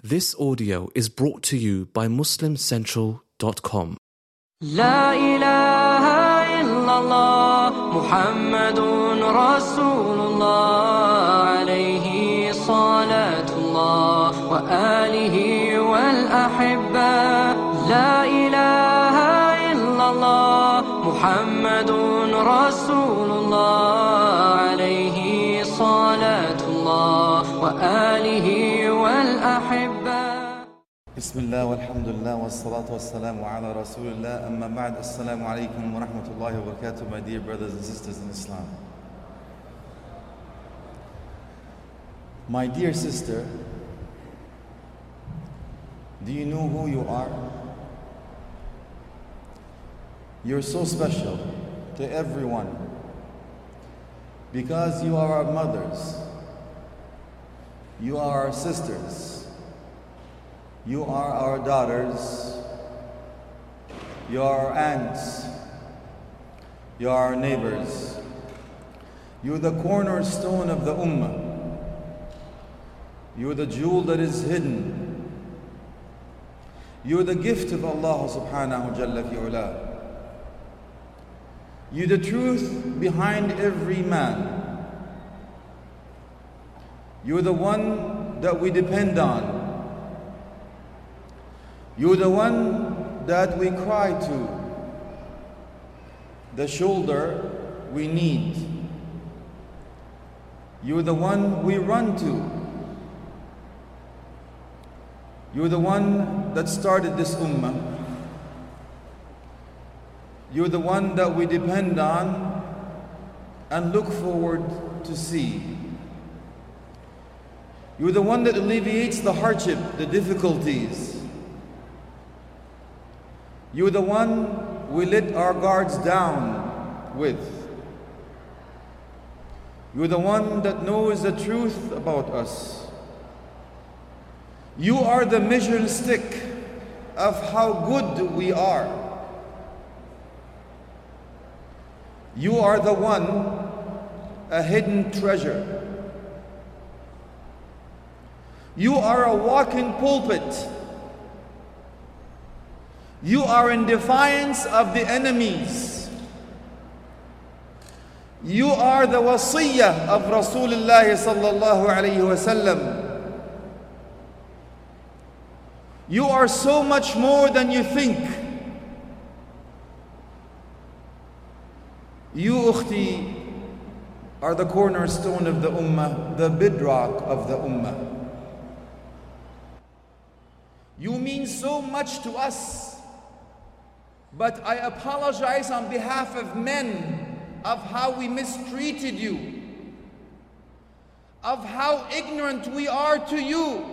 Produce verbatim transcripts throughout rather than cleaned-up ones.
This audio is brought to you by muslim central dot com. La ilaha illallah Muhammadun Rasulullah alayhi salatullah wa alihi wal ahibba. La ilaha illallah Muhammadun Rasulullah alayhi salatullah wa alihi wal ahibba. Bismillah walhamdulillah wassalatu wassalamu ala rasulillah amma ba'd. Assalamu alaikum wa rahmatullahi wa barakatuh, my dear brothers and sisters in Islam. My dear sister, do you know who you are? You're so special to everyone because you are our mothers, you are our sisters, you are our daughters, you are our aunts, you are our neighbors. You're the cornerstone of the ummah. You're the jewel that is hidden. You're the gift of Allah subhanahu jalla fi'ula. You're the truth behind every man. You're the one that we depend on. You're the one that we cry to, the shoulder we need. You're the one we run to. You're the one that started this ummah. You're the one that we depend on and look forward to see. You're the one that alleviates the hardship, the difficulties. You're the one we let our guards down with. You're the one that knows the truth about us. You are the measuring stick of how good we are. You are the one, a hidden treasure. You are a walking pulpit. You are in defiance of the enemies. You are the wasiyah of Rasulullah sallallahu alayhi wa sallam. You are so much more than you think. You, ukhti, are the cornerstone of the ummah, the bedrock of the ummah. You mean so much to us. But I apologize on behalf of men of how we mistreated you, of how ignorant we are to you,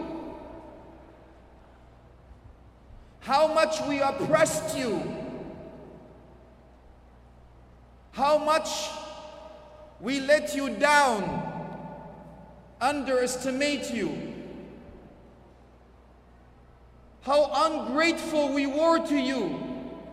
how much we oppressed you, how much we let you down, underestimate you, how ungrateful we were to you.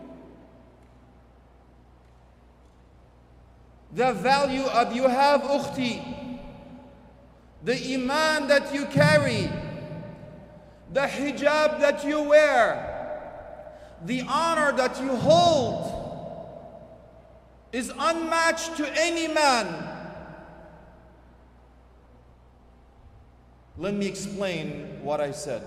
The value of you have, ukhti, the iman that you carry, the hijab that you wear, the honor that you hold is unmatched to any man. Let me explain what I said.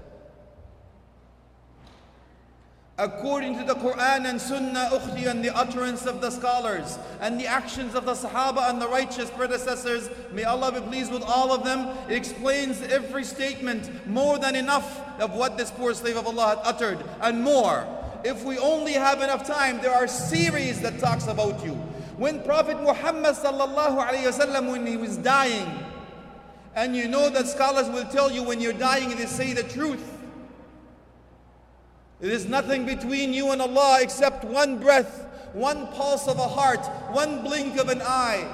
According to the Quran and Sunnah, ukhti, and the utterance of the scholars and the actions of the Sahaba and the righteous predecessors, may Allah be pleased with all of them, it explains every statement more than enough of what this poor slave of Allah had uttered and more. If we only have enough time, there are series that talks about you. When Prophet Muhammad sallallahu alayhi wasallam, when he was dying, and you know that scholars will tell you when you're dying, they say the truth. There is nothing between you and Allah except one breath, one pulse of a heart, one blink of an eye.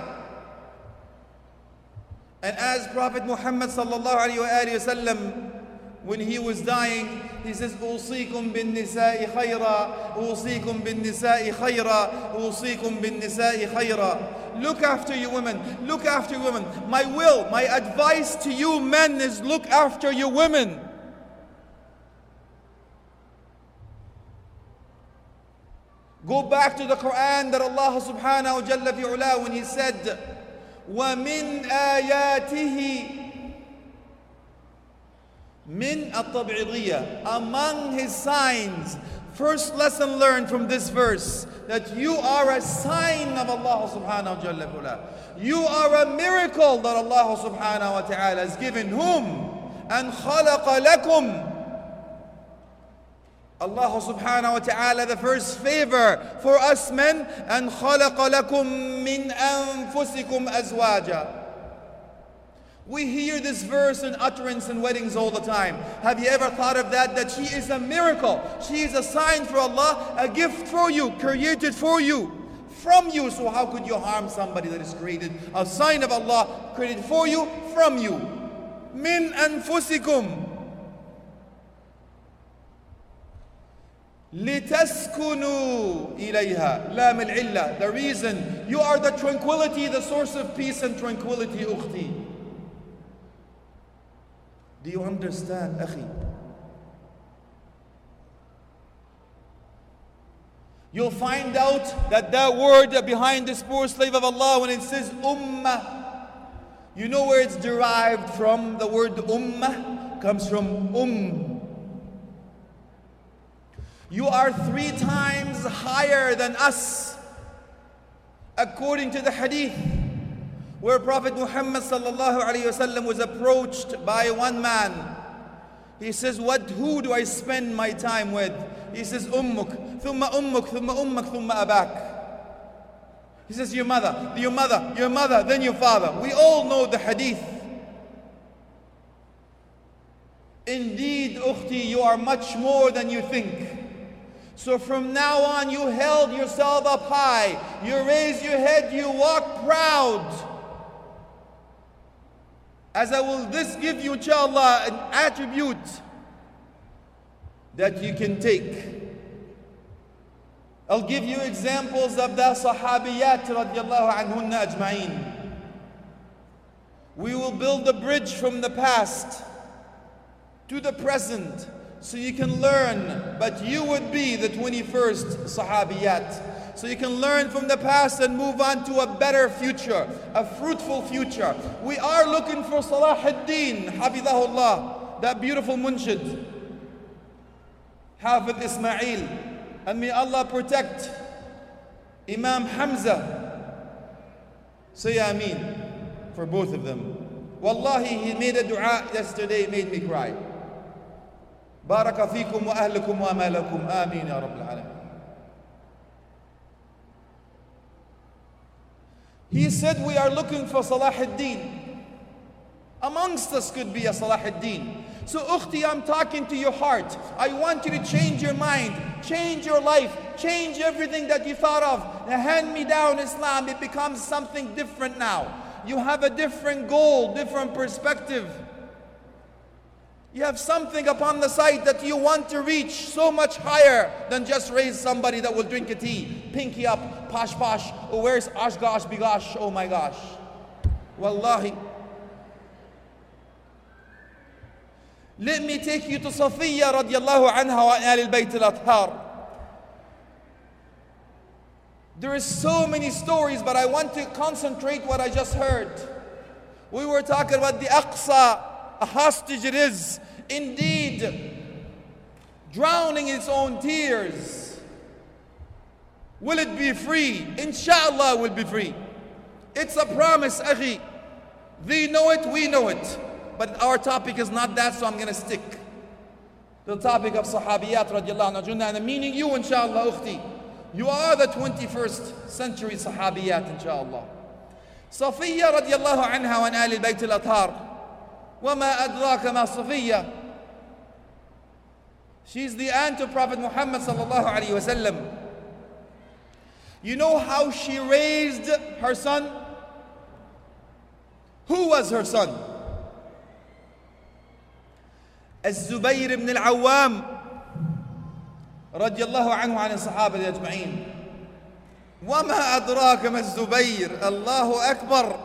And as Prophet Muhammad sallallahu alayhi wa sallam, when he was dying, he says, "Usikum bin nisa'i khayra, usikum bin nisa'i khayra, usikum bin nisa'i khayra." Look after your women, look after your women. My will, my advice to you men is look after your women. Go back to the Quran that Allah subhanahu wa jalla fi ula when He said, وَمِنْ آيَاتِهِ min at-tab'idiyya, among His signs. First lesson learned from this verse, that you are a sign of Allah subhanahu wa ta'ala. You are a miracle that Allah subhanahu wa ta'ala has given. Whom? And خَلَقَ لَكُمْ. Allah subhanahu wa ta'ala, the first favor for us men, and خَلَقَ لَكُمْ مِنْ أَنفُسِكُمْ أَزْوَاجًا. We hear this verse in utterance in weddings all the time. Have you ever thought of that? That she is a miracle. She is a sign for Allah, a gift for you, created for you, from you. So how could you harm somebody that is created? A sign of Allah, created for you, from you. Min anfusikum. لِتَسْكُنُوا إِلَيْهَا لَامِ الْعِلَّةِ. The reason, you are the tranquility, the source of peace and tranquility, ukhti. Do you understand, akhi? You'll find out that that word behind this poor slave of Allah, when it says ummah, you know where it's derived from? The word ummah comes from um. You are three times higher than us, according to the hadith, where Prophet Muhammad sallallahu alayhi wasallam was approached by one man. He says, what, who do I spend my time with? He says, ummuk, thumma ummuk, thumma ummak, thumma abak. He says, your mother, your mother, your mother, then your father. We all know the hadith. Indeed, ukhti, you are much more than you think. So from now on, you held yourself up high. You raise your head, you walk proud. As I will this give you, inshallah, an attribute that you can take. I'll give you examples of the sahabiyat radiallahu anhunna ajma'in. We will build a bridge from the past to the present so you can learn, but you would be the twenty-first sahabiyat. So you can learn from the past and move on to a better future, a fruitful future. We are looking for Salah ad-Din, Hafidahullah, that beautiful munshid, Hafid Ismail. And may Allah protect Imam Hamza. Say Ameen for both of them. Wallahi, he made a dua yesterday, made me cry. Baraka fikum wa ahlikum wa amalakum. Ameen ya Rabbil Alamin. He said, we are looking for Salah ad-Din. Amongst us could be a Salah ad-Din. So ukhti, I'm talking to your heart. I want you to change your mind, change your life, change everything that you thought of. Now, hand me down Islam, it becomes something different now. You have a different goal, different perspective. You have something upon the side that you want to reach so much higher than just raise somebody that will drink a tea, pinky up, posh posh, or where's osh gosh, bigosh, oh my gosh. Wallahi. Let me take you to Safiya radiallahu anha wa Ahl al-Bayt al-Athhar. There is so many stories, but I want to concentrate what I just heard. We were talking about the Aqsa, a hostage it is, indeed, drowning in its own tears. Will it be free? Inshallah it will be free. It's a promise, akhi. They know it, we know it. But our topic is not that, so I'm going to stick to the topic of sahabiyat radiallahu anhu, and meaning you, inshallah, ukhti. You are the twenty-first century sahabiyat, inshallah. Safiya radiallahu anha wa Ahl al-Bayt al-Athhar. وَمَا أَدْرَاكَ مَا صَفِيَّةٌ. She's the aunt of Prophet Muhammad sallallahu alayhi wa sallam. You know how she raised her son? Who was her son? الزبير بن العوام رضي الله عنه عن الصحابة أجمعين. وما أدراك ما الزبير. الله أكبر.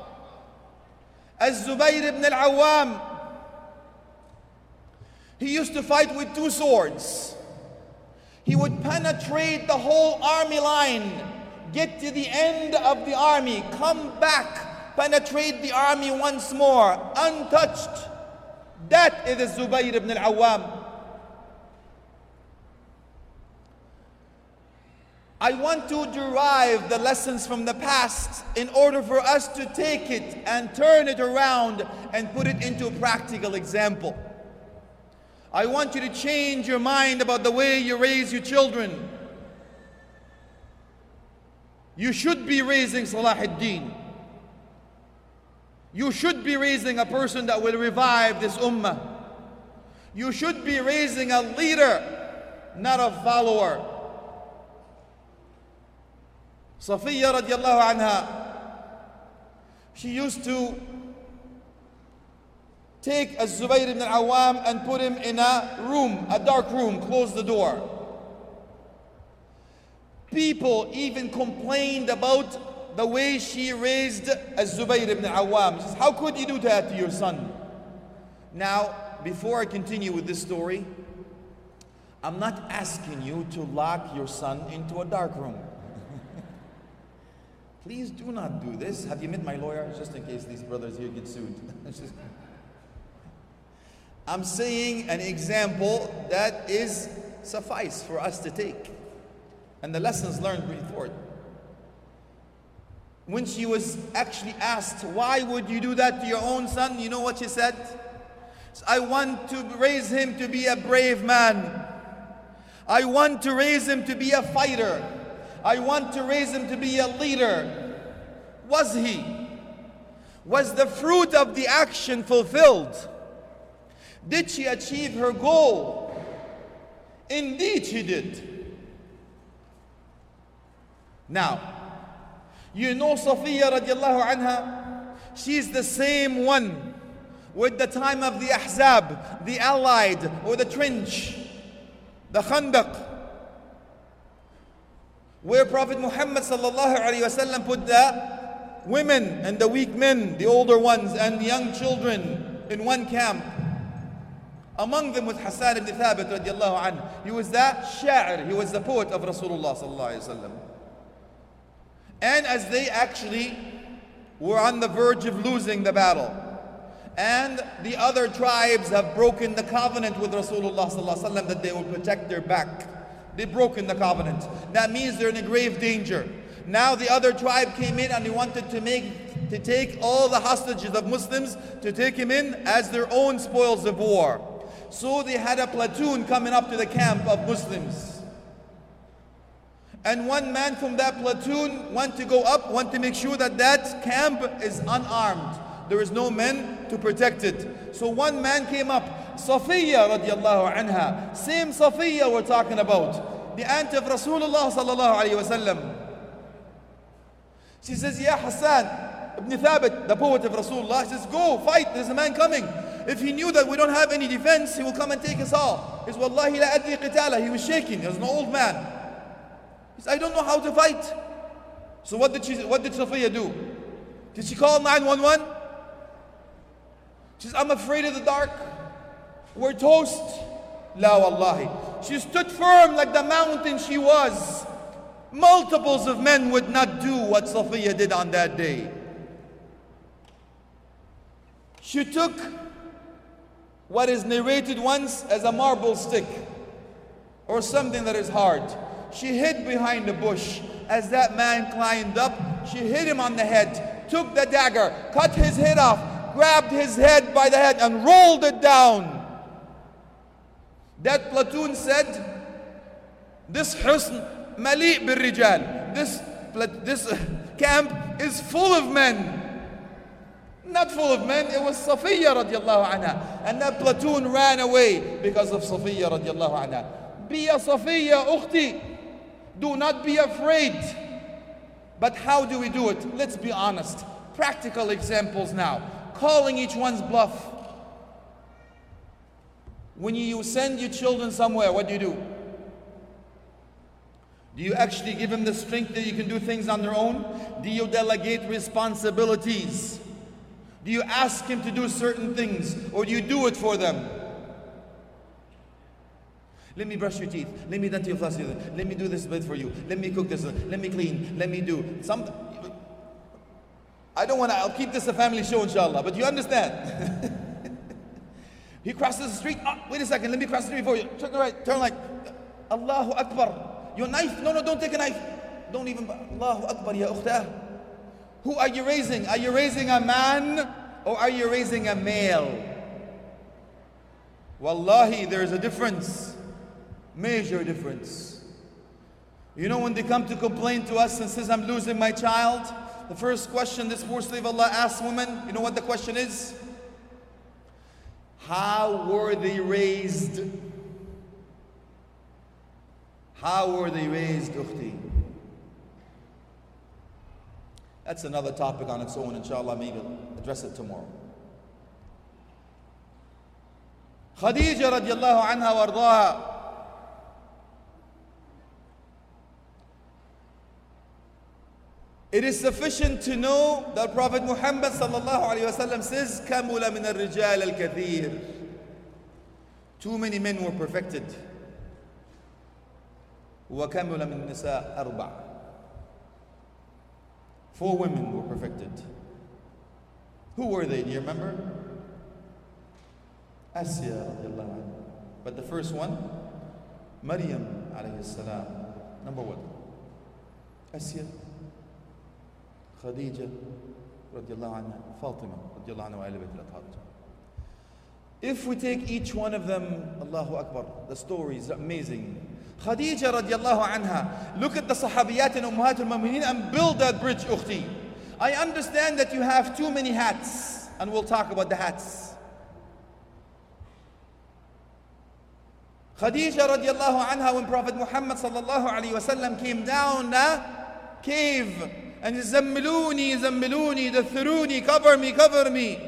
الزبير بن العوام, he used to fight with two swords. He would penetrate the whole army line, get to the end of the army, come back, penetrate the army once more, untouched. That is Zubayr ibn al-Awwam. I want to derive the lessons from the past in order for us to take it and turn it around and put it into a practical example. I want you to change your mind about the way you raise your children. You should be raising Salah ad-Din. You should be raising a person that will revive this ummah. You should be raising a leader, not a follower. Safiya radiallahu anha, she used to take Az-Zubayr ibn al-Awwam and put him in a room, a dark room, close the door. People even complained about the way she raised Az-Zubayr ibn al-Awwam. She says, how could you do that to your son? Now, before I continue with this story, I'm not asking you to lock your son into a dark room. Please do not do this. Have you met my lawyer? Just in case these brothers here get sued. I'm saying an example that is suffice for us to take. And the lessons learned bring forth. When she was actually asked, why would you do that to your own son? You know what she said? I want to raise him to be a brave man. I want to raise him to be a fighter. I want to raise him to be a leader. Was he? Was the fruit of the action fulfilled? Did she achieve her goal? Indeed she did. Now, you know Safiya radiallahu anha, she's the same one with the time of the Ahzab, the Allied, or the trench, the Khandaq, where Prophet Muhammad sallallahu alaihi wasallam put the women and the weak men, the older ones and the young children in one camp. Among them was Hassan ibn Thabit radiallahu anhu. He was the sha'ir, he was the poet of Rasulullah sallallahu alaihi wasallam. And as they actually were on the verge of losing the battle, and the other tribes have broken the covenant with Rasulullah sallallahu alaihi wasallam that they will protect their back. They've broken the covenant. That means they're in a grave danger. Now the other tribe came in and they wanted to make to take all the hostages of Muslims, to take him in as their own spoils of war. So they had a platoon coming up to the camp of Muslims. And one man from that platoon wanted to go up, wanted to make sure that that camp is unarmed. There is no men to protect it. So one man came up, Safiya radiallahu anha, same Safiya we're talking about, the aunt of Rasulullah sallallahu alayhi wasallam. She says, Ya Hassan ibn Thabit, the poet of Rasulullah, he says, go fight, there's a man coming. If he knew that we don't have any defense, he will come and take us all. He says, Wallahi la adri qitala. He was shaking, he was an old man. He says, I don't know how to fight. So what did she, what did Safiya do? Did she call nine one one? She says, I'm afraid of the dark. We're toast. La wallahi. She stood firm like the mountain she was. Multiples of men would not do what Safiya did on that day. She took what is narrated once as a marble stick or something that is hard. She hid behind a bush. As that man climbed up, she hit him on the head, took the dagger, cut his head off, grabbed his head by the head and rolled it down. That platoon said, this husn mali' bil rijal. This, this camp is full of men. Not full of men, it was Safiya radiallahu anha. And that platoon ran away because of Safiya radiallahu anha. Be a Safiya ukhti. Do not be afraid. But how do we do it? Let's be honest. Practical examples now. Calling each one's bluff. When you send your children somewhere, what do you do? Do you actually give them the strength that you can do things on their own? Do you delegate responsibilities? Do you ask him to do certain things, or do you do it for them? Let me brush your teeth. Let me dental floss you. Let me do this bit for you. Let me cook this. Let me clean. Let me do some. I don't want to. I'll keep this a family show, inshallah. But you understand? He crosses the street. Oh, wait a second. Let me cross the street for you. Turn right. Turn like. Allahu Akbar. Your knife? No, no. Don't take a knife. Don't even. Allahu Akbar, ya ukhtah. Who are you raising? Are you raising a man or are you raising a male? Wallahi, there is a difference. Major difference. You know, when they come to complain to us and says, I'm losing my child, the first question this poor slave of Allah asks women, you know what the question is? How were they raised? How were they raised, ukhti? That's another topic on its own, inshallah. Maybe we'll address it tomorrow. Khadija radiallahu anha wa ardaha. It is sufficient to know that Prophet Muhammad sallallahu alayhi wa sallam says, كَمُلَ مِنَ الرِّجَالِ الْكَثِيرِ. Too many men were perfected. وَكَمُلَ مِنَ النِّسَاءِ أَرْبَعَ. Four women were perfected. Who were they? Do you remember? Asya radiallahu anha. But the first one, Maryam alayhi salam. Number one. Asya, Khadija radiallahu anha, Fatima radiallahu anha wa ala bayt al-Athhar. If we take each one of them, Allahu Akbar, the stories are amazing. Khadija radiallahu anha, look at the Sahabiyat and Ummahat al-Mu'mineen and build that bridge, ukhti. I understand that you have too many hats, and we'll talk about the hats. Khadija radiallahu anha, when Prophet Muhammad sallallahu alayhi wa sallam came down the cave and zammiluni, zammiluni, dathuruni, cover me, cover me.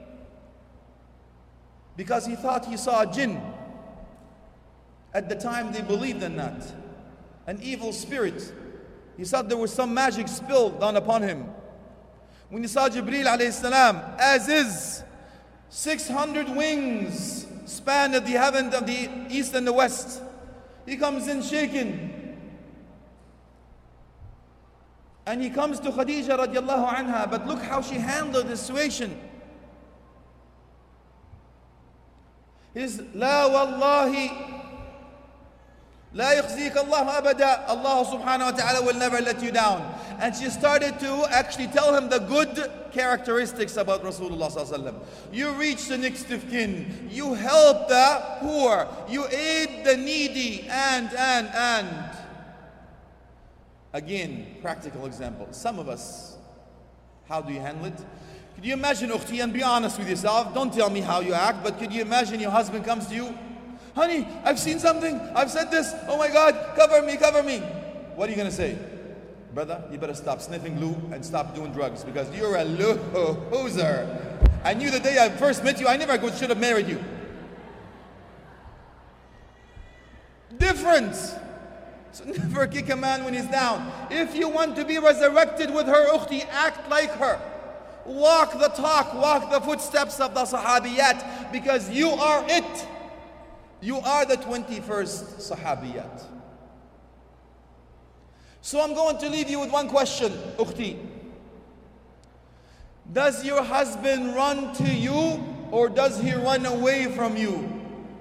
Because he thought he saw a jinn. At the time they believed in that. An evil spirit. He thought there was some magic spilled down upon him. When he saw Jibreel alayhi salam, as is, six hundred wings span of the heaven of the east and the west. He comes in shaken. And he comes to Khadija radiallahu anha, but look how she handled the situation. He says, La wallahi, La yukhzik Allah abada. Allah subhanahu wa ta'ala will never let you down. And she started to actually tell him the good characteristics about Rasulullah sallallahu alaihi wasallam. You reach the next of kin. You help the poor. You aid the needy. And, and, and. Again, practical example. Some of us, how do you handle it? Could you imagine, ukhti, and be honest with yourself. Don't tell me how you act, but could you imagine your husband comes to you? Honey, I've seen something. I've said this. Oh my God, cover me, cover me. What are you going to say? Brother, you better stop sniffing glue and stop doing drugs because you're a loser. I knew the day I first met you, I never should have married you. Difference. So never kick a man when he's down. If you want to be resurrected with her, ukhti, act like her. Walk the talk, walk the footsteps of the Sahabiyat because you are it. You are the twenty-first Sahabiyat. So I'm going to leave you with one question, ukhti. Does your husband run to you or does he run away from you?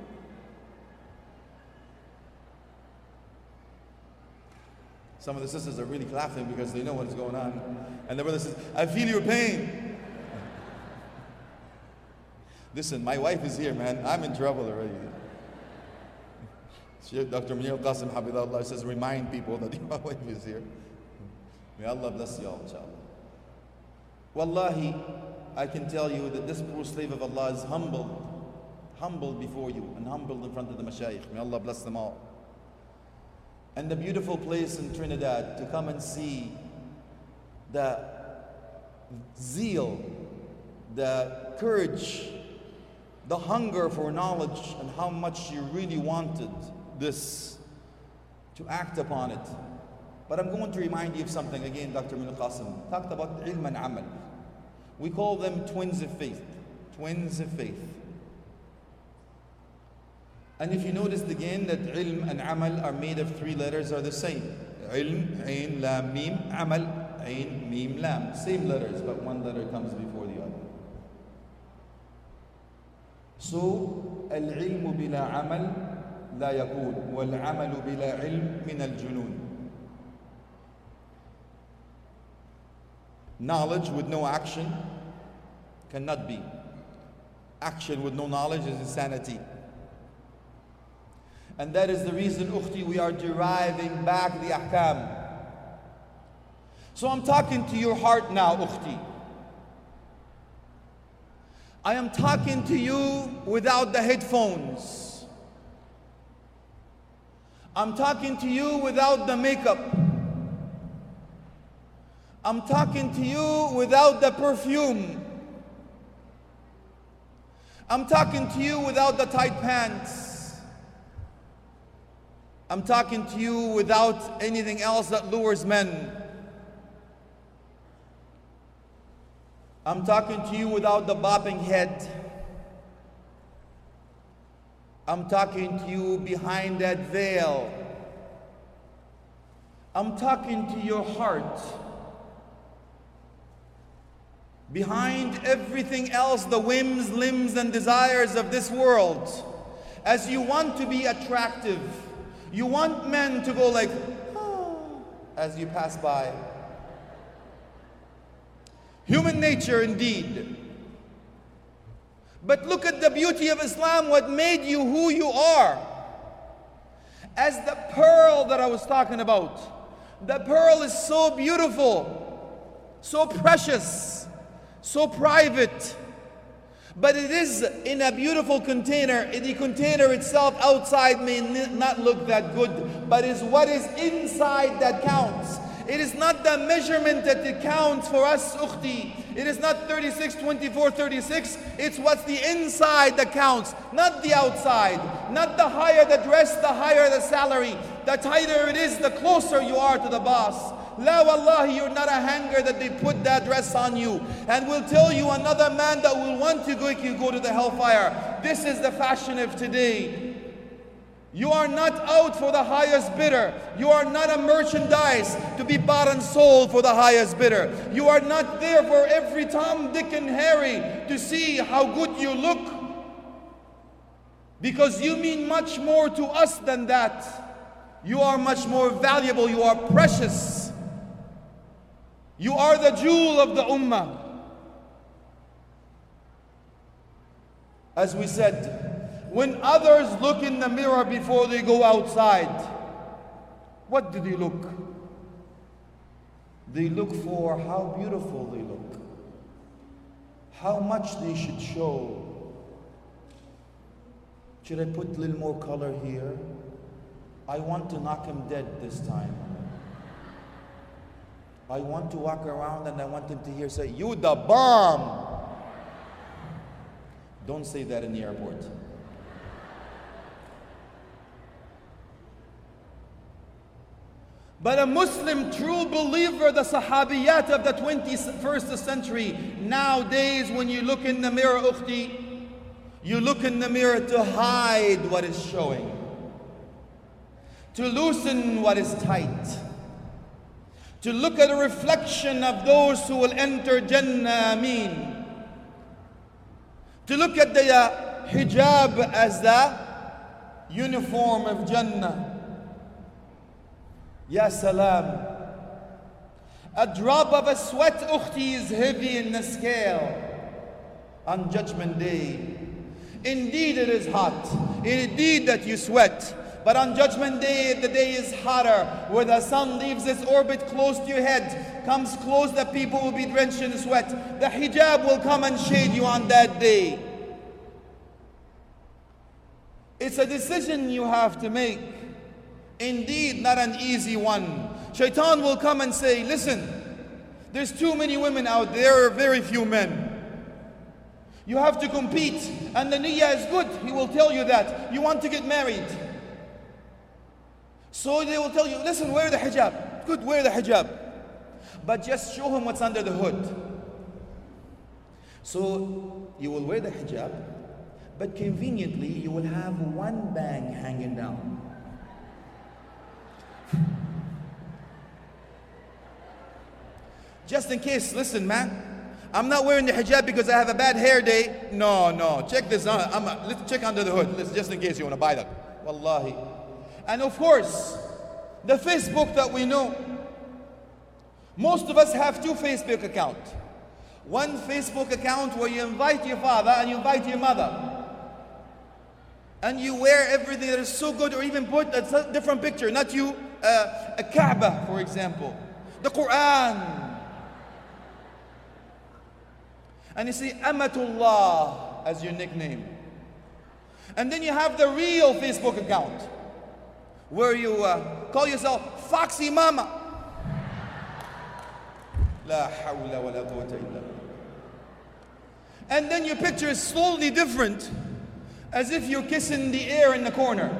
Some of the sisters are really laughing because they know what is going on. And the brother says, I feel your pain. Listen, my wife is here, man. I'm in trouble already. Doctor Munir Qasim Habibullah says, remind people that my wife is here. May Allah bless you all, inshallah. Wallahi, I can tell you that this poor slave of Allah is humbled, humbled before you and humbled in front of the mashayikh. May Allah bless them all. And the beautiful place in Trinidad to come and see the zeal, the courage, the hunger for knowledge and how much you really wanted this, to act upon it. But I'm going to remind you of something again. Doctor Munir Qasim talked about ilm and amal. We call them twins of faith. Twins of faith. And if you notice again that ilm and amal are made of three letters are the same. Ilm, ain, lam, mim, amal, ain, mim, lam. Same letters, but one letter comes before the other. So, al-ilmu bila amal la yakun, wal-amalu bila ilm min al-junun. Knowledge with no action cannot be. Action with no knowledge is insanity. And that is the reason, ukhti, we are deriving back the ahkam. So I'm talking to your heart now, ukhti. I am talking to you without the headphones. I'm talking to you without the makeup. I'm talking to you without the perfume. I'm talking to you without the tight pants. I'm talking to you without anything else that lures men. I'm talking to you without the bobbing head. I'm talking to you behind that veil. I'm talking to your heart. Behind everything else, the whims, limbs, and desires of this world, as you want to be attractive, you want men to go like, oh, as you pass by. Human nature indeed. But look at the beauty of Islam, what made you who you are. As the pearl that I was talking about. The pearl is so beautiful, so precious, so private. But it is in a beautiful container. The container itself outside may not look that good, but it's what is inside that counts. It is not the measurement that it counts for us, ukhti. It is not thirty-six, twenty-four, thirty-six. It's what's the inside that counts, not the outside. Not the higher the dress, the higher the salary. The tighter it is, the closer you are to the boss. La wallahi, you're not a hanger that they put that dress on you and will tell you another man that will want to go, you go to the hellfire. This is the fashion of today. You are not out for the highest bidder. You are not a merchandise to be bought and sold for the highest bidder. You are not there for every Tom, Dick, and Harry to see how good you look. Because you mean much more to us than that. You are much more valuable. You are precious. You are the jewel of the ummah. As we said, when others look in the mirror before they go outside, what do they look? They look for how beautiful they look, how much they should show. Should I put a little more color here? I want to knock him dead this time. I want to walk around and I want him to hear say, "You the bomb." Don't say that in the airport. But a Muslim true believer, the Sahabiyat of the twenty-first century, nowadays when you look in the mirror, ukhti, you look in the mirror to hide what is showing, to loosen what is tight, to look at a reflection of those who will enter Jannah, Ameen, to look at the uh, hijab as the uniform of Jannah. Ya salam. A drop of a sweat, ukhti, is heavy in the scale on Judgment Day. Indeed it is hot. Indeed that you sweat. But on Judgment Day, the day is hotter, where the sun leaves its orbit close to your head, comes close, the people will be drenched in sweat. The hijab will come and shade you on that day. It's a decision you have to make. Indeed, not an easy one. Shaitan will come and say, listen, there's too many women out there, there are very few men. You have to compete, and the niyyah is good. He will tell you that. You want to get married. So they will tell you, listen, wear the hijab. Good, wear the hijab. But just show him what's under the hood. So you will wear the hijab, But conveniently, you will have one bang hanging down. Just in case, listen, man. I'm not wearing the hijab because I have a bad hair day. No, no. Check this out. I'm a, let's check under the hood. Let's, just in case you want to buy that. Wallahi. And of course, the Facebook that we know. Most of us have two Facebook accounts. One Facebook account where you invite your father and you invite your mother. And you wear everything that is so good, or even put a different picture. Not you, uh, a Kaaba, for example. The Quran. And you see Amatullah as your nickname. And then you have the real Facebook account where you uh, call yourself Foxy Mama. La hawla wa la quwwata illa billah. And then your picture is slowly different, as if you're kissing the air in the corner.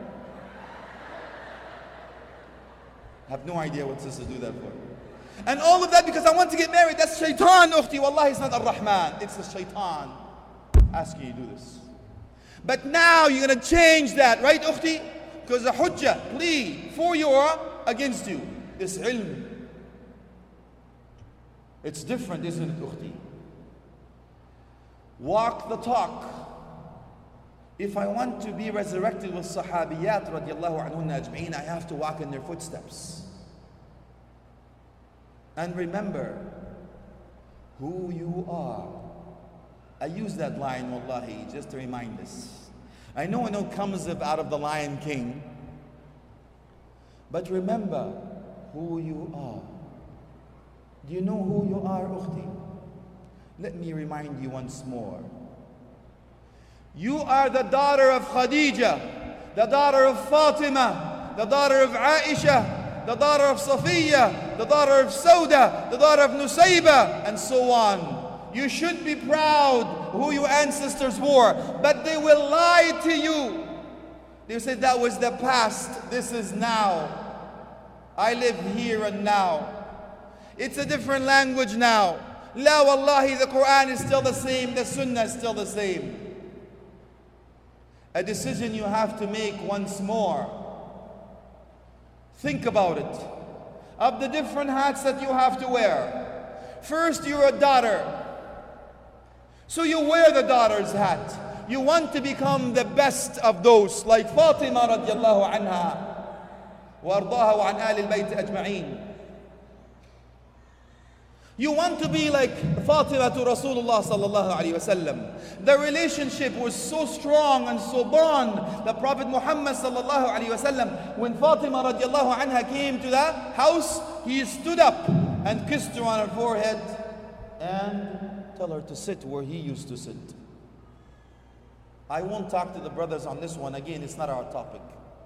I have no idea what sisters do that for. And all of that because I want to get married. That's shaitan, ukhti. Wallahi, it's not ar-Rahman. It's the shaitan asking you to do this. But now you're going to change that, right, ukhti? Because the hujjah, plea for you or against you is ilm. It's different, isn't it, ukhti? Walk the talk. If I want to be resurrected with sahabiyat radiallahu anhunna ajma'een, I have to walk in their footsteps. And remember who you are. I use that line, wallahi, just to remind us. I know I know it comes out of the Lion King, but remember who you are. Do you know who you are, ukhti? Let me remind you once more. You are the daughter of Khadija, the daughter of Fatima, the daughter of Aisha, the daughter of Safiya, the daughter of Sauda, the daughter of Nusayba, and so on. You should be proud who your ancestors were, but they will lie to you. They say that was the past, this is now. I live here and now. It's a different language now. La wallahi, the Quran is still the same, the Sunnah is still the same. A decision you have to make once more. Think about it. Of the different hats that you have to wear. First, you're a daughter. So you wear the daughter's hat. You want to become the best of those, like Fatima radiallahu anha. وَأَرْضَاهَا وَعَنْ آلِ الْبَيْتِ أَجْمَعِينَ. You want to be like Fatima to Rasulullah sallallahu alayhi wasallam. The relationship was so strong and so bond. The Prophet Muhammad sallallahu alayhi wasallam, when Fatima radiallahu anha came to the house, he stood up and kissed her on her forehead and tell her to sit where he used to sit. I won't talk to the brothers on this one. Again, it's not our topic.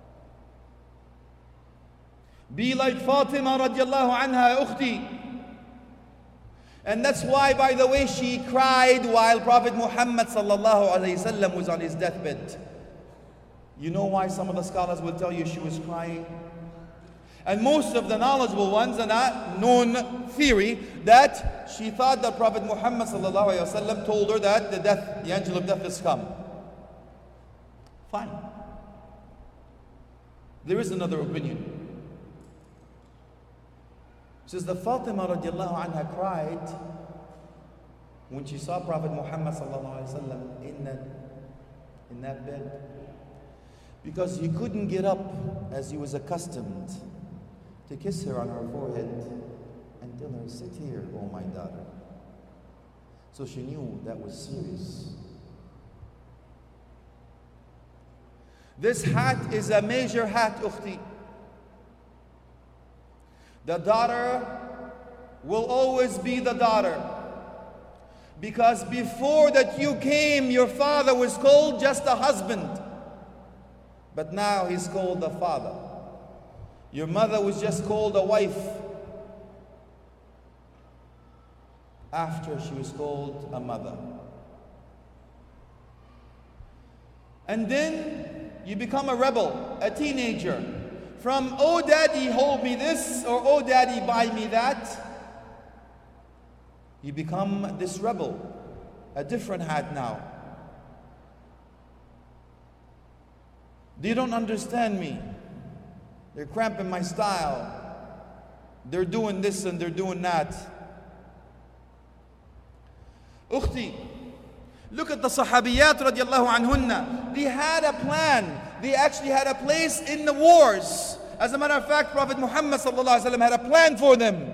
Be like Fatima radiallahu anha, ukhti. And that's why, by the way, she cried while Prophet Muhammad sallallahu alaihi wasallam was on his deathbed. You know why some of the scholars will tell you she was crying? And most of the knowledgeable ones are not known theory that she thought that Prophet Muhammad sallallahu alaihi wasallam told her that the death, the angel of death has come. Fine. There is another opinion. Says the Fatima radiallahu anha cried when she saw Prophet Muhammad sallallahu alaihi wasallam in that in that bed, because he couldn't get up as he was accustomed to kiss her on her forehead and tell her, "Sit here, oh my daughter." So she knew that was serious. This hat is a major hat, ukhti. The daughter will always be the daughter. Because before that you came, your father was called just a husband. But now he's called the father. Your mother was just called a wife. After she was called a mother. And then you become a rebel, a teenager. From, "Oh daddy, hold me this," or "Oh daddy, buy me that," you become this rebel, a different hat now. They don't understand me. They're cramping my style. They're doing this and they're doing that. Ukhti, look at the Sahabiyat radiallahu anhunna. They had a plan. They actually had a place in the wars. As a matter of fact, Prophet Muhammad sallallahu alaihi wasallam had a plan for them.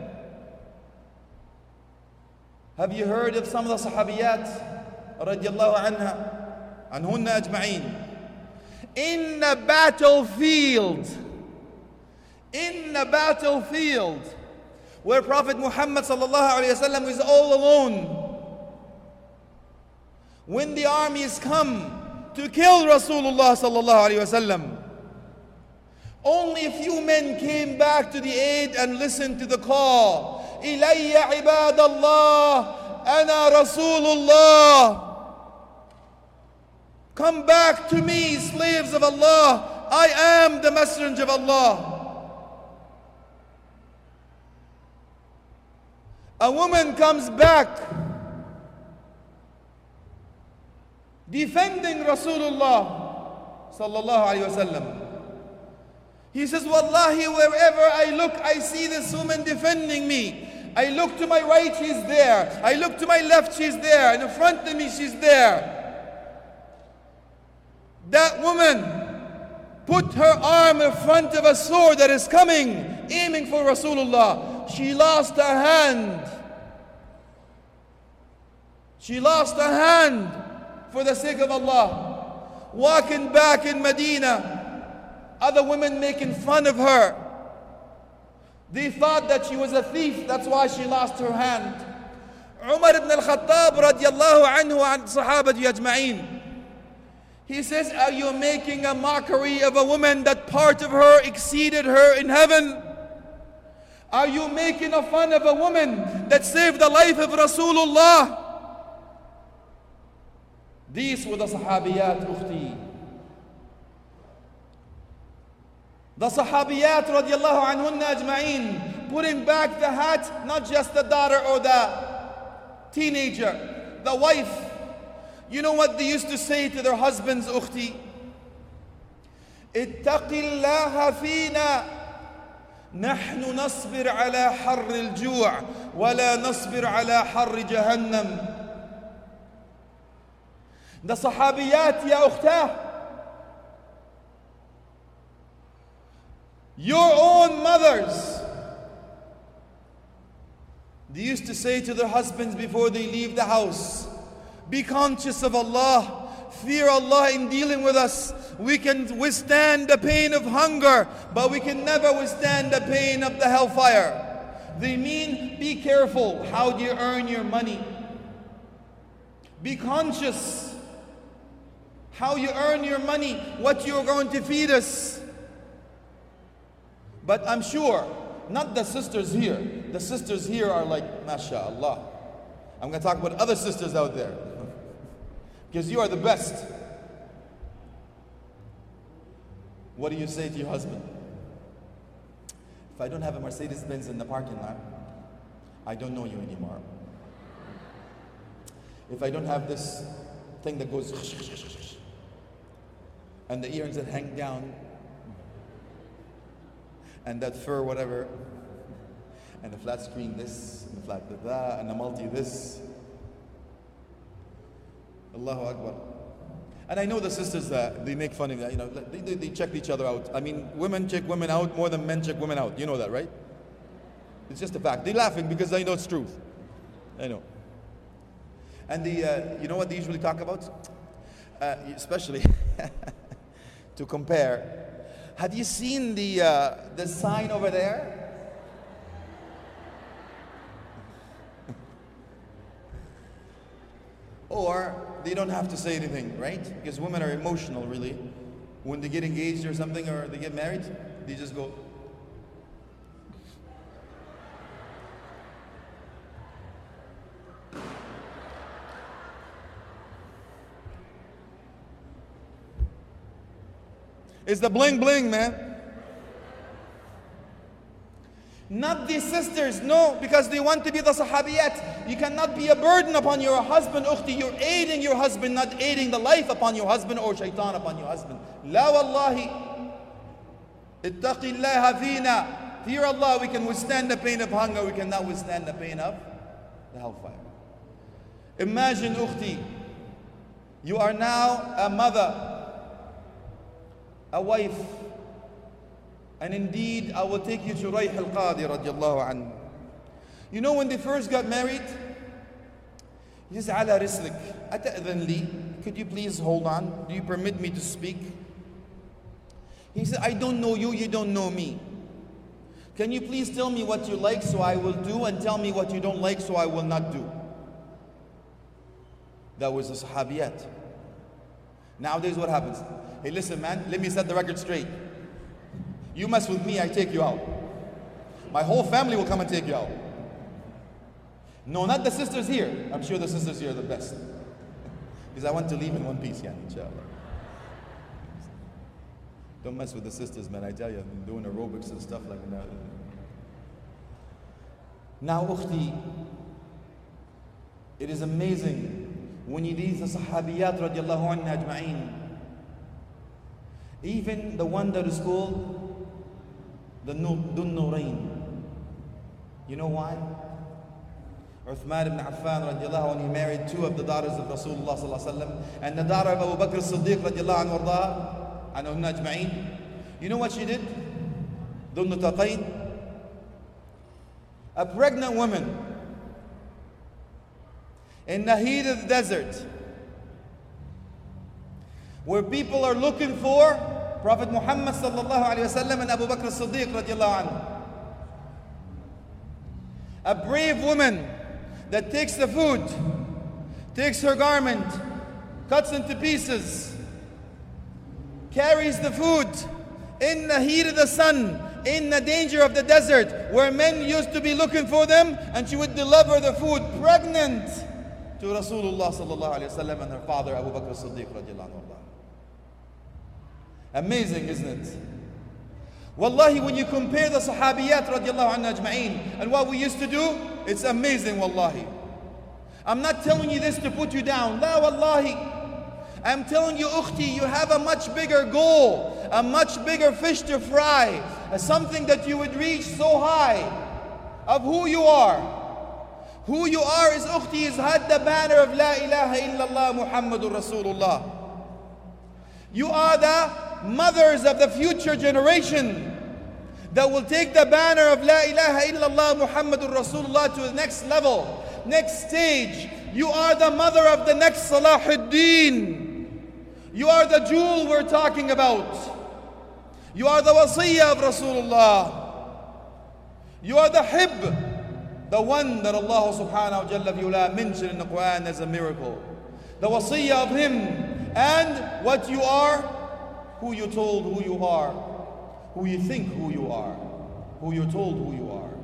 Have you heard of some of the Sahabiyat radiallahu anha, anhunna ajma'een? In the battlefield, in the battlefield, where Prophet Muhammad sallallahu alaihi wasallam is all alone, when the armies come to kill Rasulullah sallallahu alaihi wasallam, only a few men came back to the aid and listened to the call. Ilayya ibadallah, ana Rasulullah. Come back to me, slaves of Allah. I am the messenger of Allah. A woman comes back defending Rasulullah sallallahu alaihi wasallam. He says, Wallahi, wherever I look, I see this woman defending me. I look to my right, she's there. I look to my left, she's there. And in front of me, she's there. That woman put her arm in front of a sword that is coming, aiming for Rasulullah. She lost her hand. She lost her hand for the sake of Allah. Walking back in Medina, other women making fun of her. They thought that she was a thief, that's why she lost her hand. Umar ibn al-Khattab radiallahu anhu and sahabati ajma'een. He says, are you making a mockery of a woman that part of her exceeded her in heaven? Are you making a fun of a woman that saved the life of Rasulullah? These were the Sahabiyat, Ukhti. The Sahabiyat radiallahu anhunna ajma'een, putting back the hat, not just the daughter or the teenager, the wife. You know what they used to say to their husbands, Ukhti? اتق الله فينا نحن نصبر على حر الجوع ولا نصبر على حر جهنم. The Sahabiyat, ya ukhtah, your own mothers, they used to say to their husbands before they leave the house, be conscious of Allah, fear Allah in dealing with us. We can withstand the pain of hunger, but we can never withstand the pain of the hellfire. They mean, be careful how do you earn your money. Be conscious how you earn your money, what you're going to feed us. But I'm sure, not the sisters here. The sisters here are like, MashaAllah. I'm going to talk about other sisters out there. Because you are the best. What do you say to your husband? If I don't have a Mercedes-Benz in the parking lot, I don't know you anymore. If I don't have this thing that goes and the earrings that hang down and that fur whatever and the flat screen this and the flat that and the multi this, Allahu Akbar. And I know the sisters that uh, they make fun of that, you know, they, they, they check each other out. I mean, women check women out more than men check women out. You know that, right? It's just a fact. They're laughing because I know it's truth. I know. And the, uh, you know what they usually talk about? Uh, especially to compare. Have you seen the, uh, the sign over there? Or they don't have to say anything, right? Because women are emotional, really. When they get engaged or something, or they get married, they just go. It's the bling bling, man. Not the sisters, no, because they want to be the sahabiyat. You cannot be a burden upon your husband, ukhti. You're aiding your husband, not aiding the life upon your husband or shaitan upon your husband. La wallahi. Ittaqi Allah fina. Fear Allah, we can withstand the pain of hunger, we cannot withstand the pain of the hellfire. Imagine, ukhti, you are now a mother, a wife, and indeed, I will take you to Rayh al-Qadi radiallahu anhu. You know when they first got married? He says, Ala rislik, ata'adhan li, could you please hold on? Do you permit me to speak? He said, I don't know you, you don't know me. Can you please tell me what you like so I will do, and tell me what you don't like so I will not do? That was the sahabiyat. Nowadays what happens? Hey, listen man, let me set the record straight. You mess with me, I take you out. My whole family will come and take you out. No, not the sisters here. I'm sure the sisters here are the best. Because I want to leave in one piece, yeah, inshallah. Don't mess with the sisters, man, I tell you, I'm doing aerobics and stuff like that. Now, ukhti, it is amazing when you read the sahabiyat radiallahu anha ajma'een. Even the one that is called the Dun Nurayn. You know why? Uthman ibn Affan radiallahu anhu, he married two of the daughters of Rasulullah sallallahu alaihi wasallam, and the daughter of Abu Bakr as-Siddiq radiallahu anhu wardaha, anhunna ajma'een. You know what she did? Dun Nutaqayn. A pregnant woman in the heat of the desert, where people are looking for Prophet Muhammad sallallahu alaihi wasallam and Abu Bakr as-Siddiq radiallahu anhu. A brave woman that takes the food, takes her garment, cuts into pieces, carries the food in the heat of the sun, in the danger of the desert, where men used to be looking for them, and she would deliver the food pregnant to Rasulullah sallallahu alaihi wasallam and her father Abu Bakr as-Siddiq radiallahu anhu. Amazing, isn't it? Wallahi, when you compare the sahabiyat radiallahu anhu ajma'een and what we used to do, it's amazing, wallahi. I'm not telling you this to put you down. La wallahi. I'm telling you, ukhti, you have a much bigger goal, a much bigger fish to fry, something that you would reach so high of who you are. Who you are is, ukhti, is had the banner of La ilaha illallah Muhammadur Rasulullah. You are the mothers of the future generation that will take the banner of La ilaha illallah Muhammadur Rasulullah to the next level, next stage. You are the mother of the next Salahuddin. You are the jewel we're talking about. You are the wasiyah of Rasulullah. You are the hib, the one that Allah subhanahu wa jalla mentioned in the Quran as a miracle. The wasiyah of him, and what you are, who you're told who you are, who you think who you are, who you're told who you are.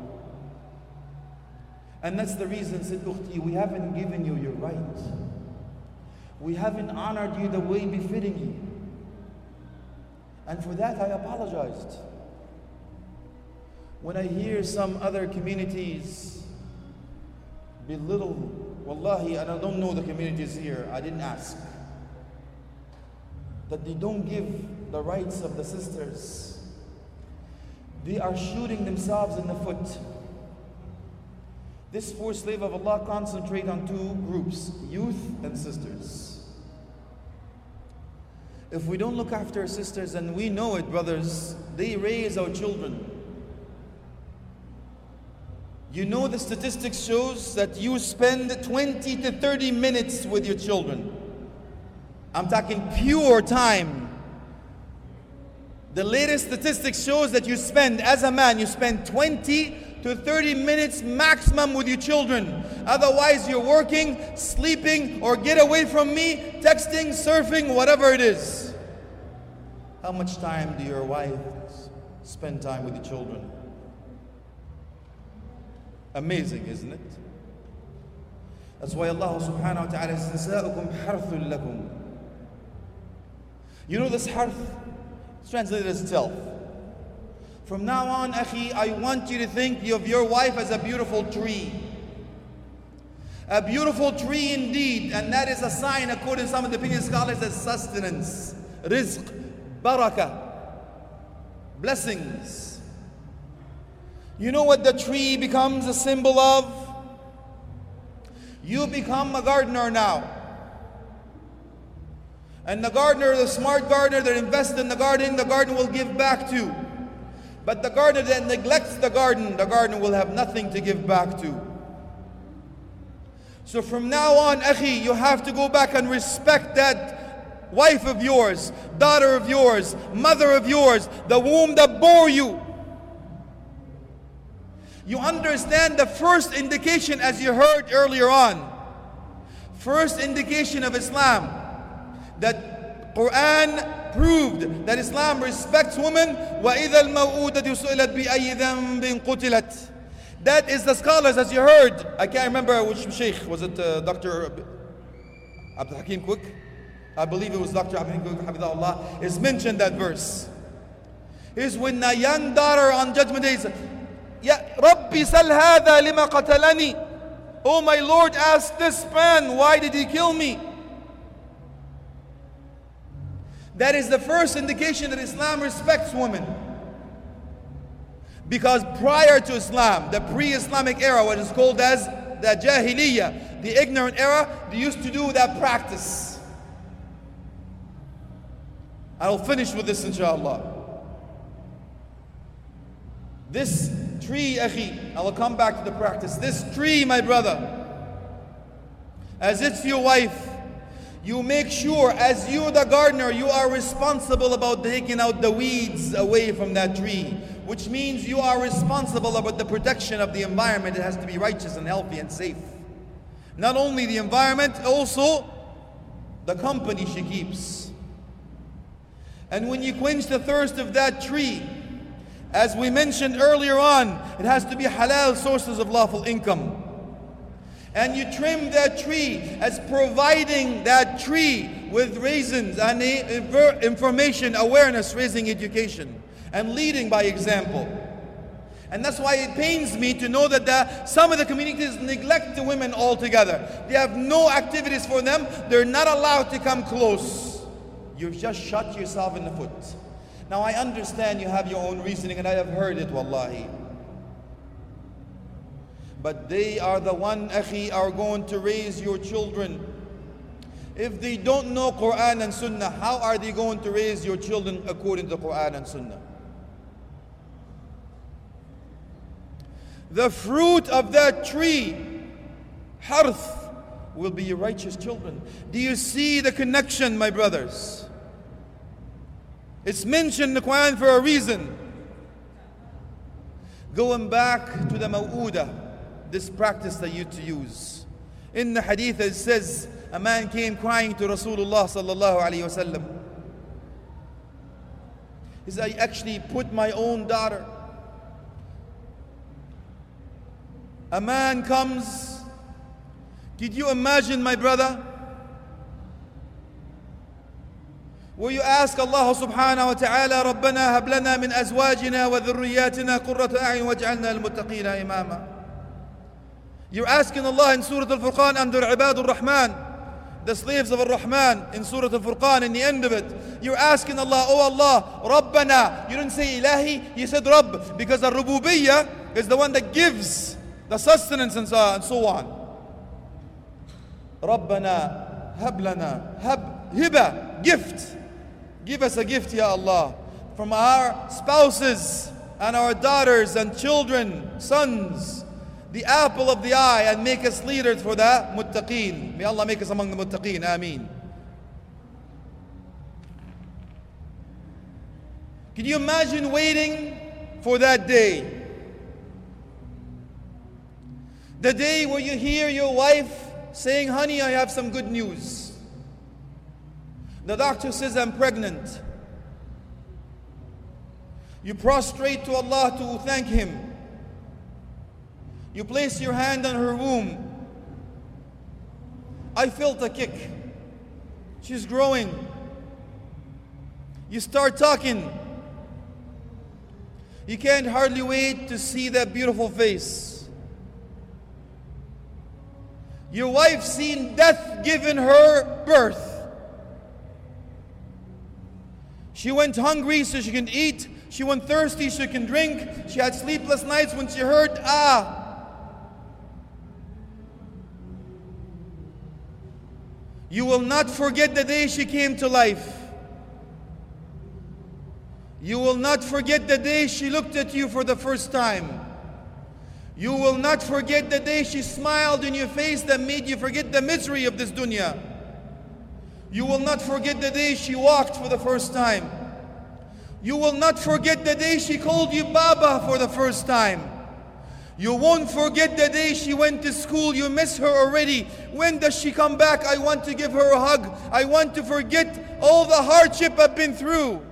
And that's the reason, said ukhti, we haven't given you your right. We haven't honored you the way befitting you. And for that I apologized. When I hear some other communities belittle, wallahi, and I don't know the communities here, I didn't ask, that they don't give the rights of the sisters, they are shooting themselves in the foot. This four slave of Allah concentrate on two groups, youth and sisters. If we don't look after our sisters, and we know it, brothers, they raise our children. You know the statistics shows that you spend twenty to thirty minutes with your children. I'm talking pure time. The latest statistics shows that you spend, as a man, you spend twenty to thirty minutes maximum with your children. Otherwise you're working, sleeping, or get away from me, texting, surfing, whatever it is. How much time do your wife spend time with your children? Amazing, isn't it? That's why Allah subhanahu wa ta'ala says, نِسَاؤُكُمْ حَرْثٌ لَكُمْ. You know this harth? It's translated as tilth. From now on, akhi, I want you to think of your wife as a beautiful tree. A beautiful tree indeed, and that is a sign, according to some of the opinion scholars, as sustenance, rizq, barakah, blessings. You know what the tree becomes a symbol of? You become a gardener now. And the gardener, the smart gardener that invests in the garden, the garden will give back to. But the gardener that neglects the garden, the garden will have nothing to give back to. So from now on, akhi, you have to go back and respect that wife of yours, daughter of yours, mother of yours, the womb that bore you. You understand the first indication, as you heard earlier on, first indication of Islam, that Quran proved that Islam respects women. وَإِذَا الْمَوْءُودَةُ سُئِلَتْ بِأَيِّ ذَنبٍ قُتِلَتْ. That is the scholars, as you heard. I can't remember which sheikh. Was it uh, Doctor Abdul Hakim Quick? I believe it was Doctor Abdul Hakim Quick, Hafidahullah, is mentioned that verse. Is when a young daughter on Judgment Day says, Ya Rabbi sal hadha lima qatalani. Oh my Lord, ask this man, why did he kill me? That is the first indication that Islam respects women. Because prior to Islam, the pre-Islamic era, what is called as the Jahiliyyah, the ignorant era, they used to do that practice. I'll finish with this, inshallah. This tree, akhi, I will come back to the practice. This tree, my brother, as it's your wife, you make sure, as you the gardener, you are responsible about taking out the weeds away from that tree. Which means you are responsible about the protection of the environment. It has to be righteous and healthy and safe. Not only the environment, also the company she keeps. And when you quench the thirst of that tree, as we mentioned earlier on, it has to be halal sources of lawful income. And you trim that tree as providing that tree with raisins and information, awareness, raising education, and leading by example. And that's why it pains me to know that the, some of the communities neglect the women altogether. They have no activities for them. They're not allowed to come close. You've just shot yourself in the foot. Now I understand you have your own reasoning, and I have heard it, wallahi. But they are the one, akhi, are going to raise your children. If they don't know Quran and Sunnah, how are they going to raise your children according to Quran and Sunnah? The fruit of that tree, harth, will be your righteous children. Do you see the connection, my brothers? It's mentioned in the Quran for a reason. Going back to the maw'udah, this practice that you to use. In the hadith it says, a man came crying to Rasulullah sallallahu alayhi wasallam. He said, I actually put my own daughter. A man comes. Did you imagine, my brother, where you ask Allah subhanahu wa ta'ala, رَبَّنَا هَبْ لَنَا مِنْ أَزْوَاجِنَا وَذُرِّيَّاتِنَا قُرَّةَ أَعْيُنٍ وَاجْعَلْنَا لِلْمُتَّقِينَ إِمَامًا. You're asking Allah in Surah Al-Furqan under Ibad al-Rahman, the slaves of Ar-Rahman, in Surah Al-Furqan, in the end of it. You're asking Allah, oh Allah, Rabbana. You didn't say Ilahi, you said Rabb, because the Rububiyyah is the one that gives the sustenance and so on. And so on. Rabbana, hab lana, hab, hiba, gift. Give us a gift, Ya Allah, from our spouses and our daughters and children, sons, the apple of the eye, and make us leaders for the muttaqeen. May Allah make us among the muttaqeen. Ameen. Can you imagine waiting for that day? The day where you hear your wife saying, honey, I have some good news. The doctor says, I'm pregnant. You prostrate to Allah to thank Him. You place your hand on her womb. I felt a kick. She's growing. You start talking. You can't hardly wait to see that beautiful face. Your wife seen death given her birth. She went hungry so she can eat. She went thirsty so she can drink. She had sleepless nights when she heard, ah. You will not forget the day she came to life. You will not forget the day she looked at you for the first time. You will not forget the day she smiled in your face that made you forget the misery of this dunya. You will not forget the day she walked for the first time. You will not forget the day she called you Baba for the first time. You won't forget the day she went to school. You miss her already. When does she come back? I want to give her a hug. I want to forget all the hardship I've been through.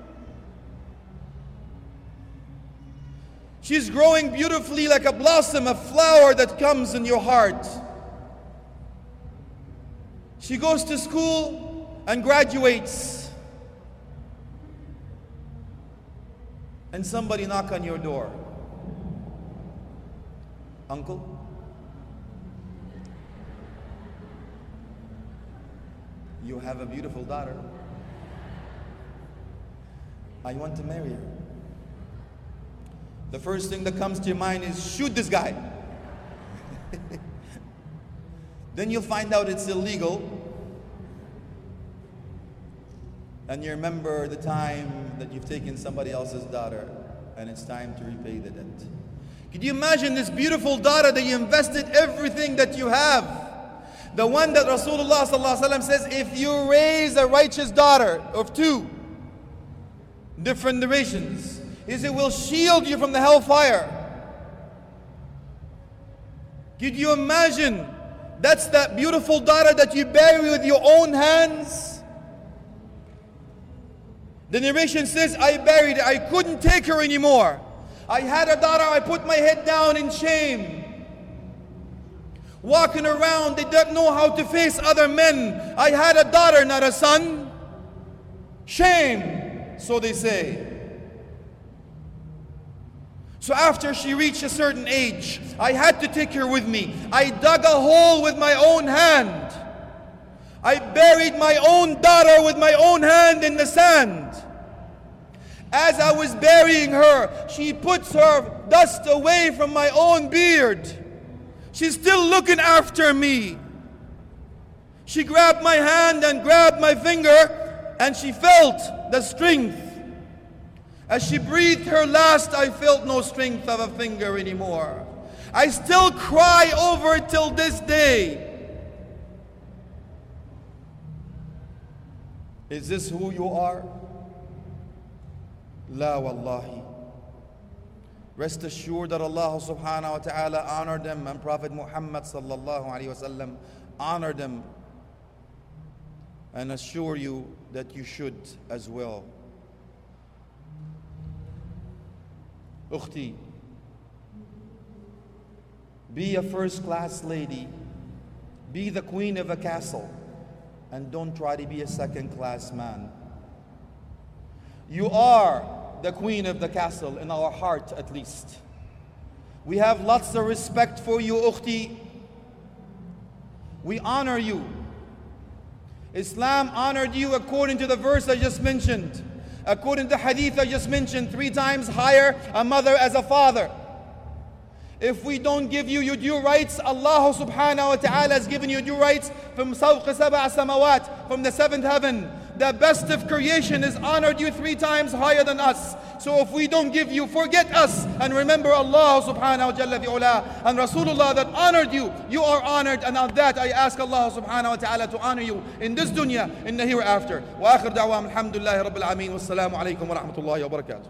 She's growing beautifully like a blossom, a flower that comes in your heart. She goes to school and graduates. And somebody knock on your door. Uncle, you have a beautiful daughter. I want to marry her. The first thing that comes to your mind is shoot this guy. Then you'll find out it's illegal. And you remember the time that you've taken somebody else's daughter and it's time to repay the debt. Could you imagine this beautiful daughter that you invested everything that you have? The one that Rasulullah sallallahu alaihi wasallam says, if you raise a righteous daughter of two different narrations, is it will shield you from the hellfire. Could you imagine that's that beautiful daughter that you bury with your own hands? The narration says, I buried her. I couldn't take her anymore. I had a daughter, I put my head down in shame. Walking around, they don't know how to face other men. I had a daughter, not a son. Shame, so they say. So after she reached a certain age, I had to take her with me. I dug a hole with my own hand. I buried my own daughter with my own hand in the sand. As I was burying her, she puts her dust away from my own beard. She's still looking after me. She grabbed my hand and grabbed my finger, and she felt the strength. As she breathed her last, I felt no strength of a finger anymore. I still cry over it till this day. Is this who you are? La wallahi. Rest assured that Allah subhanahu wa ta'ala honored them, and Prophet Muhammad sallallahu alayhi wa sallam honored them, and assure you that you should as well. Ukhti, be a first-class lady, be the queen of a castle, and don't try to be a second-class man. You are the queen of the castle, in our heart at least. We have lots of respect for you, Ukhti. We honor you. Islam honored you according to the verse I just mentioned. According to the hadith I just mentioned, three times higher a mother as a father. If we don't give you your due rights, Allah subhanahu wa ta'ala has given you due rights from Sawq Sab'a Samawat, from the seventh heaven. The best of creation is honored you three times higher than us. So if we don't give you, forget us and remember Allah subhanahu wa ta'ala and Rasulullah that honored you. You are honored, and on that I ask Allah subhanahu wa ta'ala to honor you in this dunya, in the hereafter. Wa akhir da'wam alhamdulillahi rabbil alameen. Wassalamu alaikum wa rahmatullahi wa barakatuh.